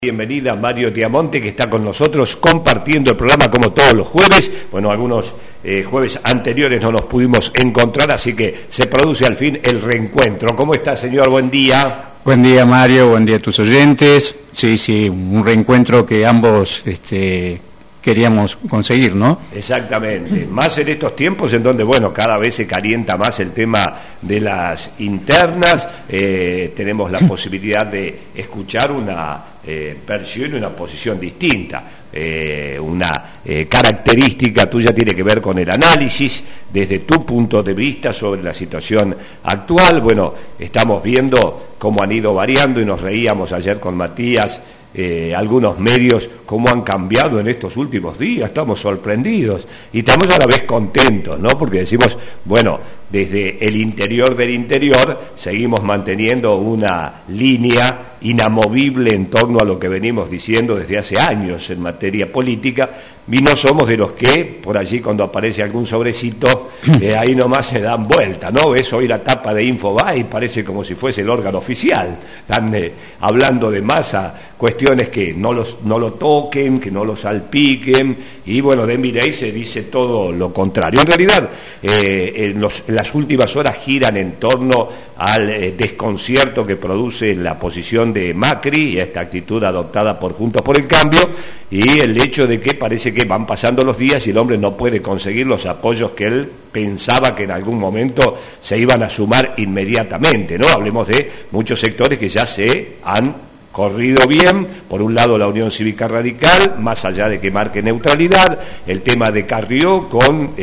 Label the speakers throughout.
Speaker 1: Bienvenida Mario Diamonte, que está con nosotros compartiendo el programa como todos los jueves. Bueno, algunos jueves anteriores no nos pudimos encontrar, así que se produce al fin el reencuentro. ¿Cómo está, señor? Buen día.
Speaker 2: Buen día, Mario, buen día a tus oyentes. Sí, un reencuentro que ambos queríamos conseguir, ¿no?
Speaker 1: Exactamente, más en estos tiempos en donde, bueno, cada vez se calienta más el tema de las internas. Tenemos la posibilidad de escuchar una versión y una posición distinta. Una característica tuya tiene que ver con el análisis desde tu punto de vista sobre la situación actual. Bueno, estamos viendo cómo han ido variando y nos reíamos ayer con Matías, algunos medios, cómo han cambiado en estos últimos días. Estamos sorprendidos y estamos a la vez contentos, ¿no? Porque decimos, bueno, desde el interior del interior seguimos manteniendo una línea inamovible en torno a lo que venimos diciendo desde hace años en materia política, y no somos de los que por allí cuando aparece algún sobrecito ahí nomás se dan vuelta, ¿no? Ves hoy la tapa de Infobae y parece como si fuese el órgano oficial. Están hablando de Massa, cuestiones que no lo toquen, que no lo salpiquen, y bueno, de Milei se dice todo lo contrario. En realidad, las últimas horas giran en torno al desconcierto que produce la posición de Macri y a esta actitud adoptada por Juntos por el Cambio, y el hecho de que parece que van pasando los días y el hombre no puede conseguir los apoyos que él pensaba que en algún momento se iban a sumar inmediatamente, ¿no? Hablemos de muchos sectores que ya se han corrido bien. Por un lado la Unión Cívica Radical, más allá de que marque neutralidad, el tema de Carrió con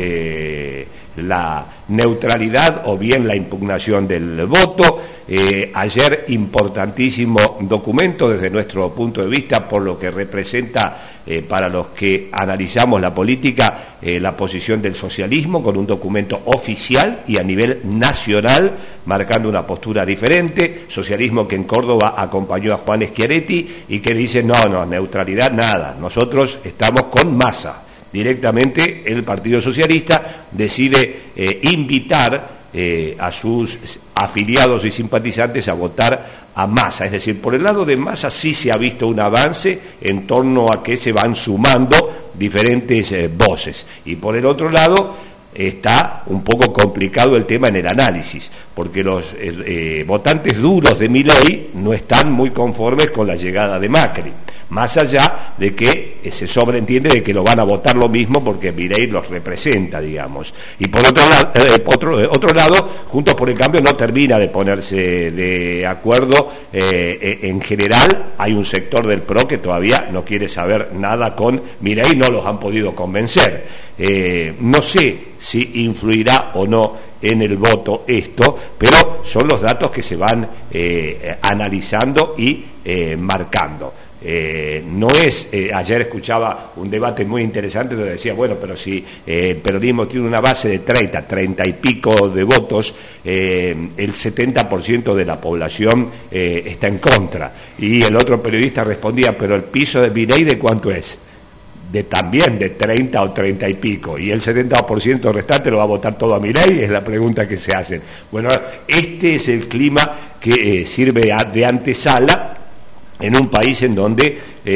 Speaker 1: la neutralidad o bien la impugnación del voto. Ayer importantísimo documento desde nuestro punto de vista por lo que representa para los que analizamos la política, la posición del socialismo, con un documento oficial y a nivel nacional marcando una postura diferente. Socialismo que en Córdoba acompañó a Juan Schiaretti y que dice no, neutralidad nada, nosotros estamos con Massa. Directamente el Partido Socialista decide invitar a sus afiliados y simpatizantes a votar a Massa. Es decir, por el lado de Massa sí se ha visto un avance en torno a que se van sumando diferentes voces, y por el otro lado está un poco complicado el tema en el análisis, porque los votantes duros de Milei no están muy conformes con la llegada de Macri, más allá de que se sobreentiende de que lo van a votar lo mismo porque Milei los representa, digamos. Y por otro lado, Juntos por el Cambio no termina de ponerse de acuerdo. En general hay un sector del PRO que todavía no quiere saber nada con Milei, no los han podido convencer. No sé si influirá o no en el voto esto, pero son los datos que se van analizando y marcando. No es, ayer escuchaba un debate muy interesante donde decía, bueno, pero si el peronismo tiene una base de 30 y pico de votos, el 70% de la población está en contra. Y el otro periodista respondía, pero el piso de Milei, ¿de cuánto es? También de 30 o 30 y pico, y el 70% restante lo va a votar todo a Milei, es la pregunta que se hacen. Bueno, este es el clima que sirve de antesala en un país en donde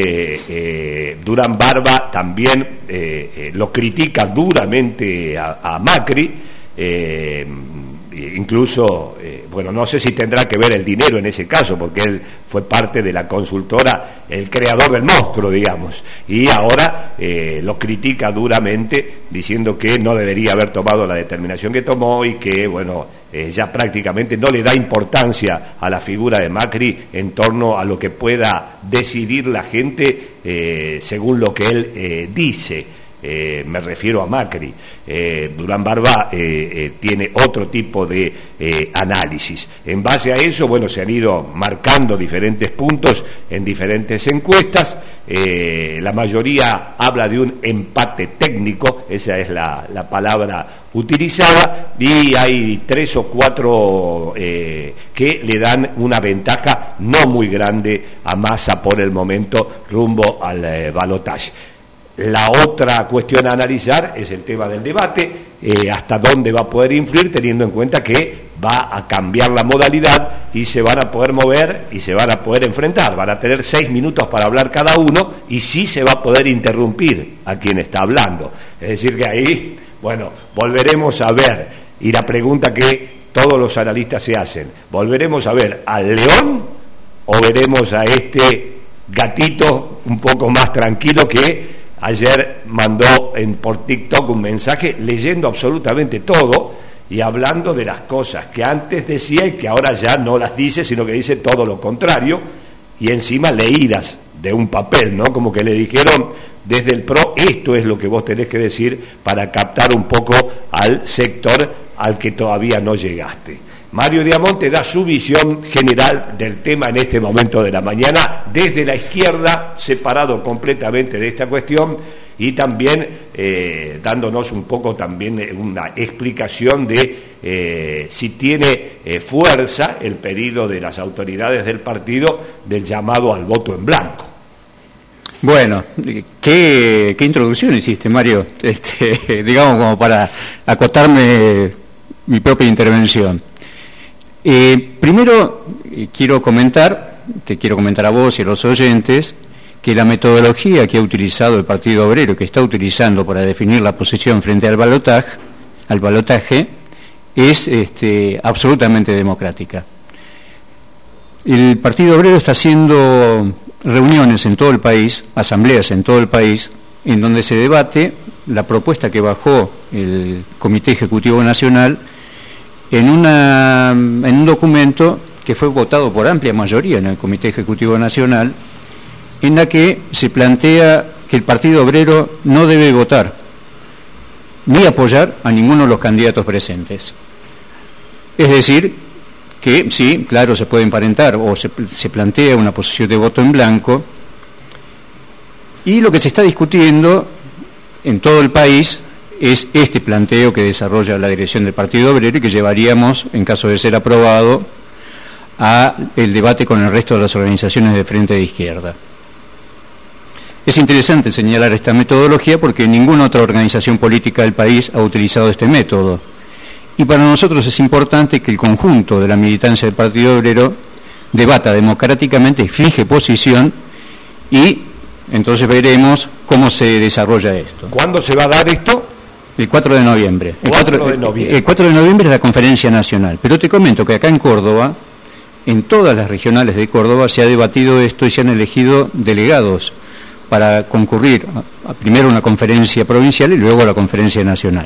Speaker 1: Durán Barba también lo critica duramente a Macri, incluso, bueno, no sé si tendrá que ver el dinero en ese caso, porque él fue parte de la consultora, el creador del monstruo, digamos, y ahora lo critica duramente, diciendo que no debería haber tomado la determinación que tomó y que, bueno, ya prácticamente no le da importancia a la figura de Macri en torno a lo que pueda decidir la gente según lo que él dice. Me refiero a Macri. Durán Barba tiene otro tipo de análisis. En base a eso, bueno, se han ido marcando diferentes puntos en diferentes encuestas. La mayoría habla de un empate técnico, esa es la palabra utilizada, y hay 3 o 4 que le dan una ventaja no muy grande a Massa por el momento rumbo al balotaje. La otra cuestión a analizar es el tema del debate, hasta dónde va a poder influir, teniendo en cuenta que va a cambiar la modalidad y se van a poder mover y se van a poder enfrentar. Van a tener 6 minutos para hablar cada uno y sí se va a poder interrumpir a quien está hablando. Es decir que ahí, bueno, volveremos a ver, y la pregunta que todos los analistas se hacen, ¿volveremos a ver al león o veremos a este gatito un poco más tranquilo que ayer mandó por TikTok un mensaje leyendo absolutamente todo y hablando de las cosas que antes decía y que ahora ya no las dice, sino que dice todo lo contrario, y encima leídas de un papel, ¿no? Como que le dijeron desde el PRO, esto es lo que vos tenés que decir para captar un poco al sector al que todavía no llegaste. Mario Diamonte da su visión general del tema en este momento de la mañana, desde la izquierda, separado completamente de esta cuestión, y también dándonos un poco también una explicación de si tiene fuerza el pedido de las autoridades del partido del llamado al voto en blanco.
Speaker 2: Bueno, ¿qué introducción hiciste, Mario? Digamos, como para acotarme mi propia intervención. Primero, te quiero comentar a vos y a los oyentes, que la metodología que ha utilizado el Partido Obrero, que está utilizando para definir la posición frente al balotaje, es absolutamente democrática. El Partido Obrero está haciendo reuniones en todo el país, asambleas en todo el país, en donde se debate la propuesta que bajó el Comité Ejecutivo Nacional en un documento que fue votado por amplia mayoría en el Comité Ejecutivo Nacional, en la que se plantea que el Partido Obrero no debe votar ni apoyar a ninguno de los candidatos presentes. Es decir, que sí, claro, se puede emparentar o se plantea una posición de voto en blanco, y lo que se está discutiendo en todo el país es este planteo que desarrolla la dirección del Partido Obrero y que llevaríamos, en caso de ser aprobado, a el debate con el resto de las organizaciones de frente de izquierda. Es interesante señalar esta metodología porque ninguna otra organización política del país ha utilizado este método. Y para nosotros es importante que el conjunto de la militancia del Partido Obrero debata democráticamente, fije posición, y entonces veremos cómo se desarrolla esto.
Speaker 1: ¿Cuándo se va a dar esto?
Speaker 2: El 4 de noviembre.
Speaker 1: El 4 de noviembre.
Speaker 2: El 4 de noviembre es la conferencia nacional. Pero te comento que acá en Córdoba, en todas las regionales de Córdoba, se ha debatido esto y se han elegido delegados para concurrir a primero una conferencia provincial y luego a la conferencia nacional.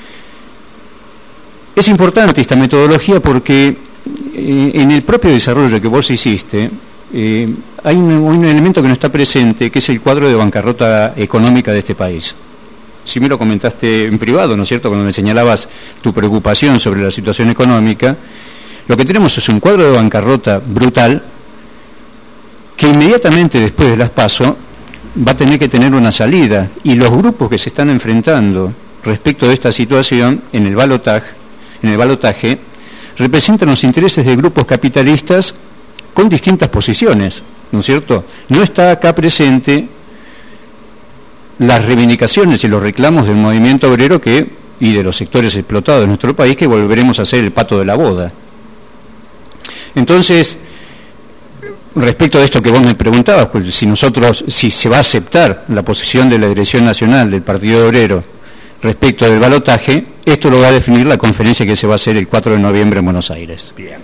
Speaker 2: Es importante esta metodología porque en el propio desarrollo que vos hiciste hay un elemento que no está presente, que es el cuadro de bancarrota económica de este país. Si me lo comentaste en privado, ¿no es cierto?, cuando me señalabas tu preocupación sobre la situación económica, lo que tenemos es un cuadro de bancarrota brutal que inmediatamente después de las PASO va a tener que tener una salida, y los grupos que se están enfrentando respecto de esta situación en el balotaje representan los intereses de grupos capitalistas con distintas posiciones, ¿no es cierto? No está acá presente las reivindicaciones y los reclamos del movimiento obrero y de los sectores explotados de nuestro país, que volveremos a ser el pato de la boda. Entonces, respecto de esto que vos me preguntabas, pues si se va a aceptar la posición de la Dirección Nacional del Partido Obrero respecto del balotaje, esto lo va a definir la conferencia que se va a hacer el 4 de noviembre en Buenos Aires.
Speaker 1: Bien.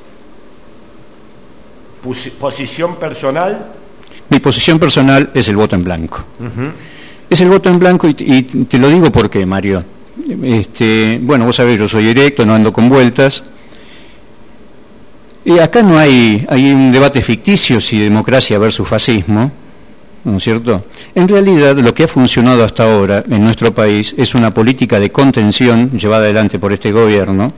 Speaker 1: ¿Posición personal?
Speaker 2: Mi posición personal es el voto en blanco. Es el voto en blanco y te lo digo porque, Mario, bueno, vos sabés, yo soy directo, no ando con vueltas. Y acá no hay un debate ficticio si democracia versus fascismo, ¿no es cierto? En realidad, lo que ha funcionado hasta ahora en nuestro país es una política de contención llevada adelante por este gobierno,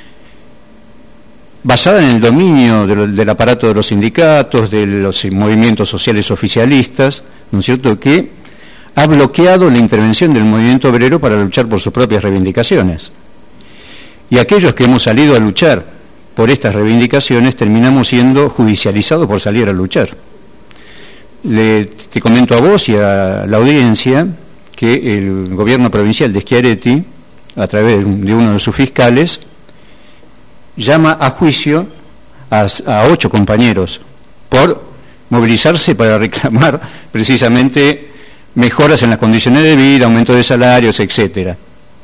Speaker 2: basada en el dominio del aparato de los sindicatos, de los movimientos sociales oficialistas, ¿no es cierto?, que ha bloqueado la intervención del movimiento obrero para luchar por sus propias reivindicaciones. Y aquellos que hemos salido a luchar por estas reivindicaciones terminamos siendo judicializados por salir a luchar. Te comento a vos y a la audiencia que el gobierno provincial de Schiaretti, a través de uno de sus fiscales, llama a juicio a 8 compañeros por movilizarse para reclamar precisamente mejoras en las condiciones de vida, aumento de salarios, etcétera.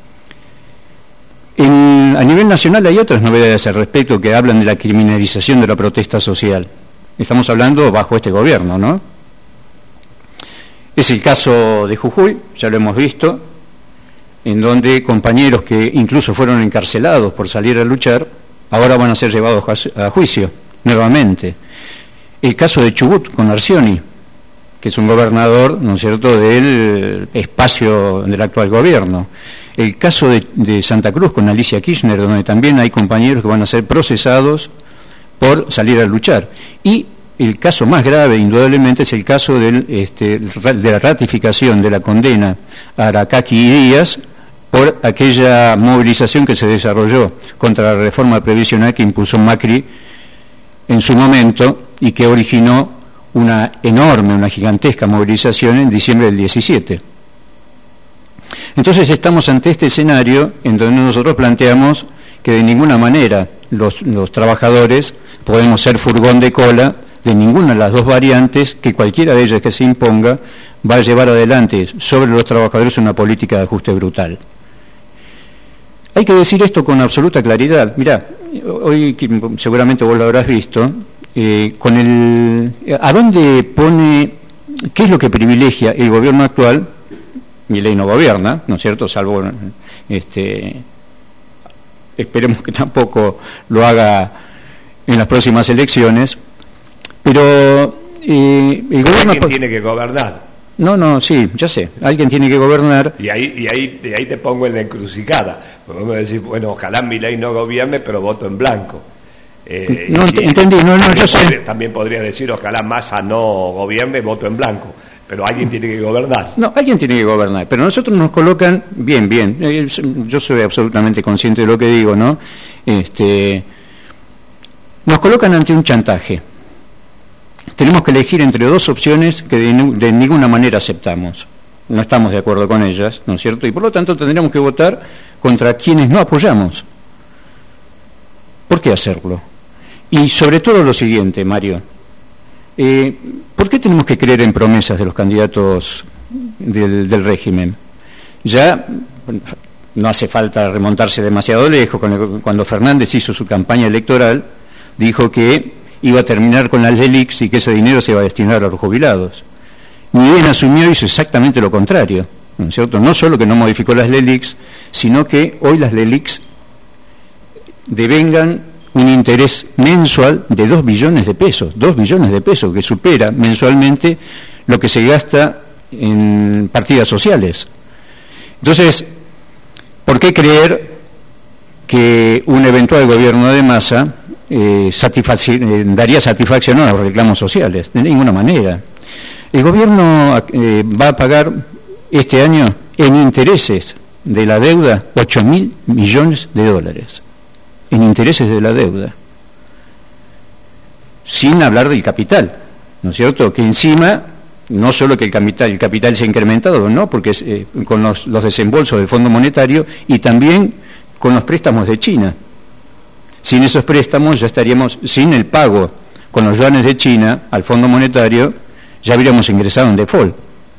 Speaker 2: A nivel nacional hay otras novedades al respecto que hablan de la criminalización de la protesta social. Estamos hablando bajo este gobierno, ¿no? Es el caso de Jujuy, ya lo hemos visto, en donde compañeros que incluso fueron encarcelados por salir a luchar, ahora van a ser llevados a juicio nuevamente. El caso de Chubut con Arcioni, que es un gobernador, ¿no es cierto?, del espacio del actual gobierno. El caso de Santa Cruz con Alicia Kirchner, donde también hay compañeros que van a ser procesados por salir a luchar. Y el caso más grave, indudablemente, es el caso de la ratificación de la condena a Aracaki y Díaz por aquella movilización que se desarrolló contra la reforma previsional que impulsó Macri en su momento y que originó una gigantesca movilización en diciembre del 17. Entonces estamos ante este escenario en donde nosotros planteamos que de ninguna manera los trabajadores podemos ser furgón de cola de ninguna de las dos variantes, que cualquiera de ellas que se imponga va a llevar adelante sobre los trabajadores una política de ajuste brutal. Hay que decir esto con absoluta claridad. Mirá, hoy seguramente vos lo habrás visto, ¿a dónde pone, qué es lo que privilegia el gobierno actual? Milei no gobierna, ¿no es cierto?, salvo, esperemos que tampoco lo haga en las próximas elecciones, pero el gobierno...
Speaker 1: ¿Alguien tiene que gobernar?
Speaker 2: No, sí, ya sé, alguien tiene que gobernar.
Speaker 1: Y ahí te pongo en la encrucijada. Podemos decir, bueno, ojalá Milei no gobierne, pero voto en blanco.
Speaker 2: Entendí, yo sé.
Speaker 1: También podría decir, ojalá Massa no gobierne, voto en blanco. Pero alguien tiene que gobernar.
Speaker 2: No, alguien tiene que gobernar, pero nosotros nos colocan, bien, yo soy absolutamente consciente de lo que digo, ¿no? Nos colocan ante un chantaje. Tenemos que elegir entre dos opciones que de ninguna manera aceptamos. No estamos de acuerdo con ellas, ¿no es cierto? Y por lo tanto tendremos que votar contra quienes no apoyamos. ¿Por qué hacerlo? Y sobre todo lo siguiente, Mario. ¿Por qué tenemos que creer en promesas de los candidatos del régimen? Ya no hace falta remontarse demasiado lejos. Cuando Fernández hizo su campaña electoral, dijo que iba a terminar con las LELIQs y que ese dinero se iba a destinar a los jubilados. Ni bien asumió, hizo exactamente lo contrario, ¿no es cierto? No solo que no modificó las LELIQs, sino que hoy las LELIQs devengan un interés mensual de 2 billones de pesos, que supera mensualmente lo que se gasta en partidas sociales. Entonces, ¿por qué creer que un eventual gobierno de Massa daría satisfacción a los reclamos sociales? De ninguna manera. El gobierno va a pagar este año en intereses de la deuda 8.000 millones de dólares. En intereses de la deuda, sin hablar del capital, ¿no es cierto? Que encima, no solo que el capital se ha incrementado, no, porque con los desembolsos del Fondo Monetario y también con los préstamos de China. Sin esos préstamos ya estaríamos, sin el pago con los yuanes de China al Fondo Monetario, ya habríamos ingresado en default.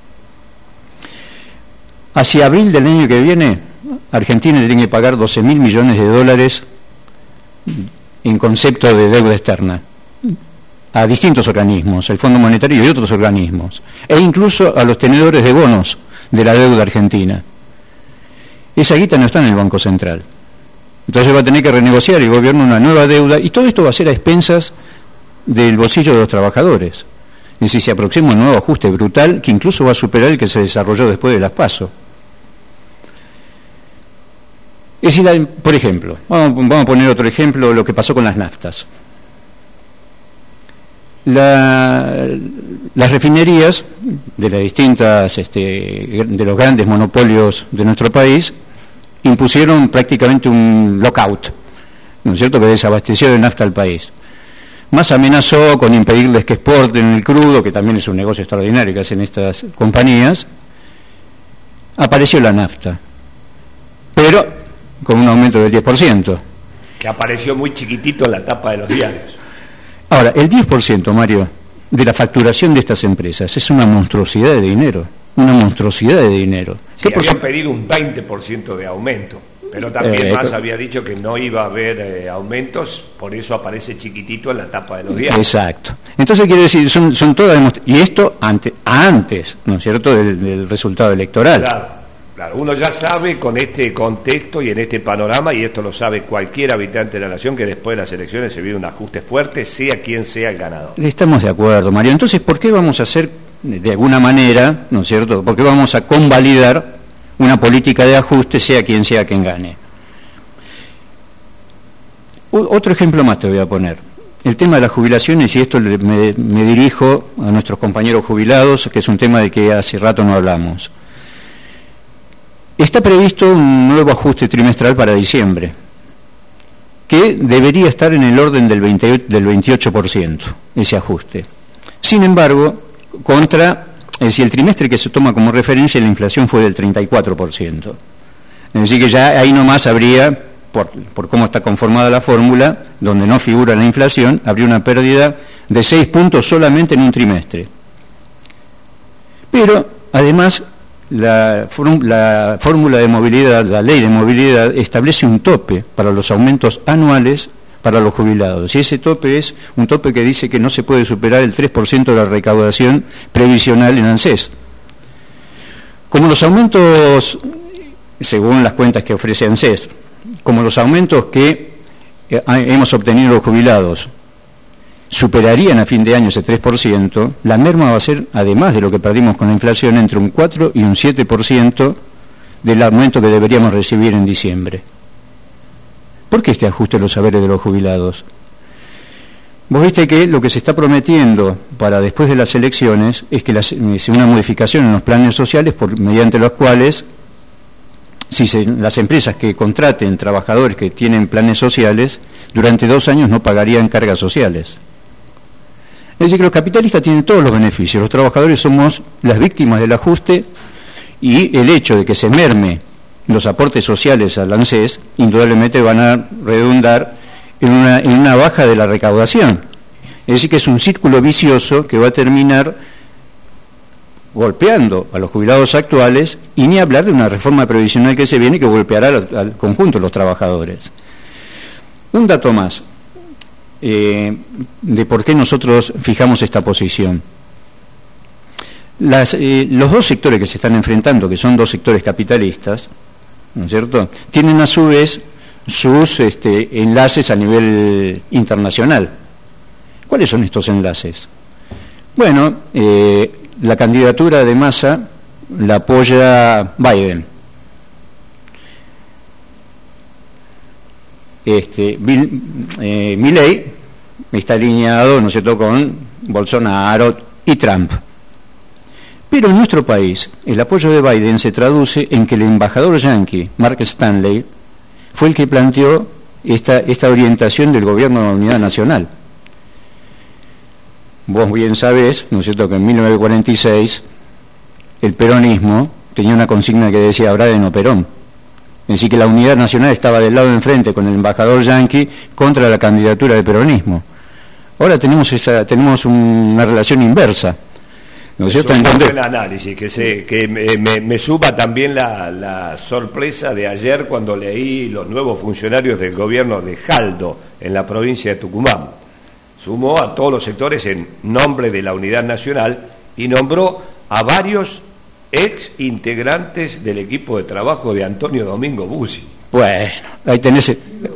Speaker 2: Hacia abril del año que viene, Argentina tiene que pagar 12.000 millones de dólares en concepto de deuda externa a distintos organismos, el Fondo Monetario y otros organismos, e incluso a los tenedores de bonos de la deuda argentina. Esa guita no está en el Banco Central. Entonces va a tener que renegociar el gobierno una nueva deuda, y todo esto va a ser a expensas del bolsillo de los trabajadores. Es decir, se aproxima un nuevo ajuste brutal que incluso va a superar el que se desarrolló después de las PASO. Es decir, por ejemplo, vamos a poner otro ejemplo, lo que pasó con las naftas. Las refinerías de las distintas, de los grandes monopolios de nuestro país, impusieron prácticamente un lockout, ¿no es cierto?, que desabasteció de nafta al país. Más amenazó con impedirles que exporten el crudo, que también es un negocio extraordinario que hacen estas compañías. Apareció la nafta, pero con un aumento del 10%.
Speaker 1: Que apareció muy chiquitito en la tapa de los diarios.
Speaker 2: Ahora, el 10%, Mario, de la facturación de estas empresas es una monstruosidad de dinero. Una monstruosidad de dinero.
Speaker 1: Sí, habían pedido un 20% de aumento, pero también Massa había dicho que no iba a haber aumentos, por eso aparece chiquitito en la tapa de los diarios.
Speaker 2: Exacto. Entonces quiere decir, son todas y esto antes, ¿no es cierto?, del resultado electoral.
Speaker 1: Claro, uno ya sabe con este contexto y en este panorama, y esto lo sabe cualquier habitante de la nación, que después de las elecciones se viene un ajuste fuerte, sea quien sea el ganador.
Speaker 2: Estamos de acuerdo, Mario. Entonces, ¿por qué vamos a hacer, de alguna manera, ¿no es cierto?, por qué vamos a convalidar una política de ajuste, sea quien gane? Otro ejemplo más te voy a poner. El tema de las jubilaciones, y esto me dirijo a nuestros compañeros jubilados, que es un tema de que hace rato no hablamos. Está previsto un nuevo ajuste trimestral para diciembre, que debería estar en el orden del 28%, ese ajuste. Sin embargo, si el trimestre que se toma como referencia, la inflación fue del 34%. Es decir, que ya ahí nomás habría, por cómo está conformada la fórmula, donde no figura la inflación, habría una pérdida de 6 puntos solamente en un trimestre. Pero, además, la fórmula de movilidad, la ley de movilidad, establece un tope para los aumentos anuales para los jubilados. Y ese tope es un tope que dice que no se puede superar el 3% de la recaudación previsional en ANSES. Como los aumentos, según las cuentas que ofrece ANSES, como los aumentos que hemos obtenido los jubilados superarían a fin de año ese 3%, la merma va a ser, además de lo que perdimos con la inflación, entre un 4 y un 7% del aumento que deberíamos recibir en diciembre. ¿Por qué este ajuste en los saberes de los jubilados? Vos viste que lo que se está prometiendo para después de las elecciones es que una modificación en los planes sociales mediante los cuales las empresas que contraten trabajadores que tienen planes sociales durante 2 años no pagarían cargas sociales. Es decir, que los capitalistas tienen todos los beneficios, los trabajadores somos las víctimas del ajuste, y el hecho de que se merme los aportes sociales al ANSES indudablemente van a redundar en una baja de la recaudación. Es decir, que es un círculo vicioso que va a terminar golpeando a los jubilados actuales, y ni hablar de una reforma previsional que se viene que golpeará al conjunto de los trabajadores. Un dato más de por qué nosotros fijamos esta posición. Los dos sectores que se están enfrentando, que son dos sectores capitalistas, ¿no es cierto?, tienen a su vez sus enlaces a nivel internacional. ¿Cuáles son estos enlaces? Bueno, la candidatura de Massa la apoya Biden. Milei está alineado, ¿no es cierto?, con Bolsonaro y Trump. Pero en nuestro país, el apoyo de Biden se traduce en que el embajador yanqui, Mark Stanley, fue el que planteó esta orientación del gobierno de la unidad nacional. Vos bien sabés, ¿no es cierto?, que en 1946 el peronismo tenía una consigna que decía Braden o Perón. Es decir, que la unidad nacional estaba del lado de enfrente con el embajador yanqui contra la candidatura del peronismo. Ahora tenemos una relación inversa. ¿No es cierto?
Speaker 1: Es un buen análisis, que me suba también la sorpresa de ayer cuando leí los nuevos funcionarios del gobierno de Jaldo en la provincia de Tucumán. Sumó a todos los sectores en nombre de la unidad nacional y nombró a varios ex integrantes del equipo de trabajo de Antonio Domingo Bussi.
Speaker 2: Bueno, ahí tenés...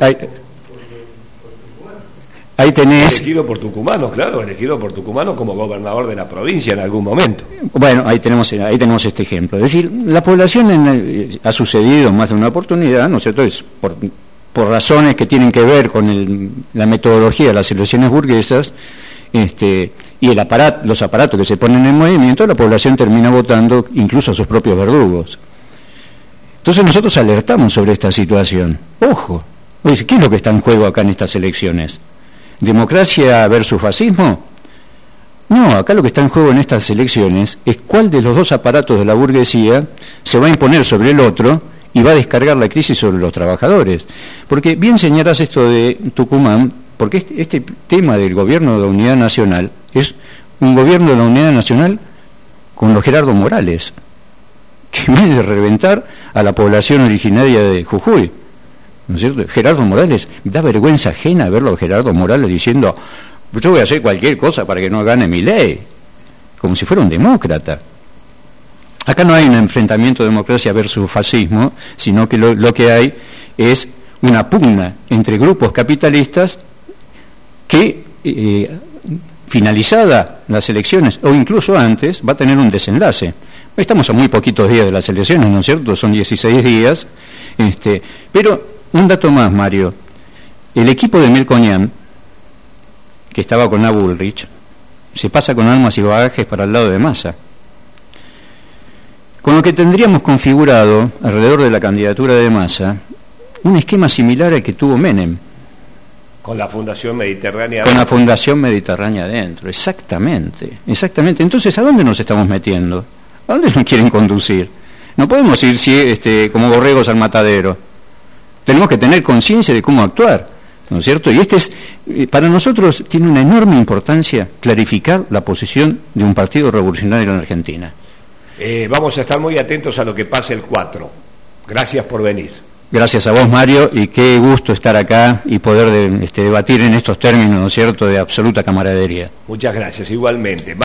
Speaker 2: Ahí tenés...
Speaker 1: Elegido por tucumanos, claro, elegido por tucumanos como gobernador de la provincia en algún momento.
Speaker 2: Bueno, ahí tenemos este ejemplo. Es decir, la población ha sucedido más de una oportunidad, ¿no es cierto?, es por razones que tienen que ver con la metodología de las elecciones burguesas, y los aparatos que se ponen en movimiento, la población termina votando incluso a sus propios verdugos. Entonces nosotros alertamos sobre esta situación. Ojo, ¿qué es lo que está en juego acá en estas elecciones? ¿Democracia versus fascismo? No, acá lo que está en juego en estas elecciones es cuál de los dos aparatos de la burguesía se va a imponer sobre el otro y va a descargar la crisis sobre los trabajadores. Porque bien señalás esto de Tucumán, porque este tema del gobierno de la unidad nacional es un gobierno de la unidad nacional con los Gerardo Morales, que en vez de reventar a la población originaria de Jujuy, ¿no es cierto? Gerardo Morales, da vergüenza ajena verlo a Gerardo Morales diciendo, yo voy a hacer cualquier cosa para que no gane mi ley, como si fuera un demócrata. Acá no hay un enfrentamiento de democracia versus fascismo, sino que lo que hay es una pugna entre grupos capitalistas que, finalizada las elecciones, o incluso antes, va a tener un desenlace. Estamos a muy poquitos días de las elecciones, ¿no es cierto? Son 16 días. Pero un dato más, Mario. El equipo de Melconian, que estaba con A. Bullrich, se pasa con armas y bagajes para el lado de Massa. Con lo que tendríamos configurado, alrededor de la candidatura de Massa, un esquema similar al que tuvo Menem.
Speaker 1: Con la Fundación Mediterránea.
Speaker 2: Con la Fundación Mediterránea adentro, exactamente. Entonces, ¿a dónde nos estamos metiendo? ¿A dónde nos quieren conducir? No podemos ir como borregos al matadero. Tenemos que tener conciencia de cómo actuar, ¿no es cierto? Y para nosotros tiene una enorme importancia clarificar la posición de un partido revolucionario en Argentina.
Speaker 1: Vamos a estar muy atentos a lo que pase el 4. Gracias por venir.
Speaker 2: Gracias a vos, Mario, y qué gusto estar acá y poder debatir en estos términos, ¿no es cierto?, de absoluta camaradería.
Speaker 1: Muchas gracias, igualmente.